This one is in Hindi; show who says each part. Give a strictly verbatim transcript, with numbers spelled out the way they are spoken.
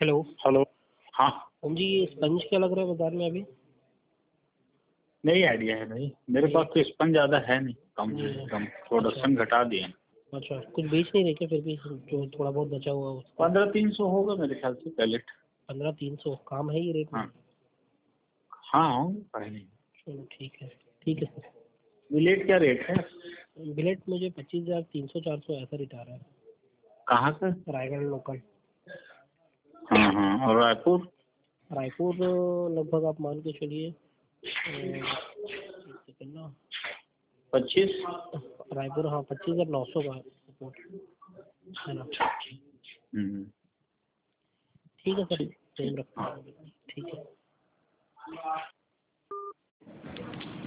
Speaker 1: हेलो।
Speaker 2: हेलो। हाँ
Speaker 1: हम जी, ये स्पंज क्या लग रहा है बाजार में अभी?
Speaker 2: नहीं आइडिया है भाई, मेरे पास तो स्पंज ज़्यादा है नहीं, कम
Speaker 1: जी।
Speaker 2: कम प्रोडक्शन घटा दिए।
Speaker 1: अच्छा, कुछ बेच नहीं रहे क्या फिर भी, जो थोड़ा बहुत बचा हुआ हो?
Speaker 2: पंद्रह तीन सौ होगा मेरे ख्याल से पैलेट।
Speaker 1: पंद्रह तीन सौ काम है ये रेट में?
Speaker 2: हाँ हाँ पहले।
Speaker 1: चलो ठीक है, ठीक है सर।
Speaker 2: बिलेट क्या रेट है?
Speaker 1: बिलेट मुझे पच्चीस हज़ार तीन सौ चार सौ ऐसा रिटा रहा है।
Speaker 2: कहाँ से?
Speaker 1: रायगढ़ लोकल।
Speaker 2: हाँ हाँ, और रायपुर?
Speaker 1: रायपुर लगभग आप मान के चलिए ना,
Speaker 2: पच्चीस।
Speaker 1: रायपुर हाँ पच्चीस हज़ार नौ सौ का सपोर्ट है ना।
Speaker 2: हम्म,
Speaker 1: ठीक है सर, सेम रखता हूँ। ठीक है।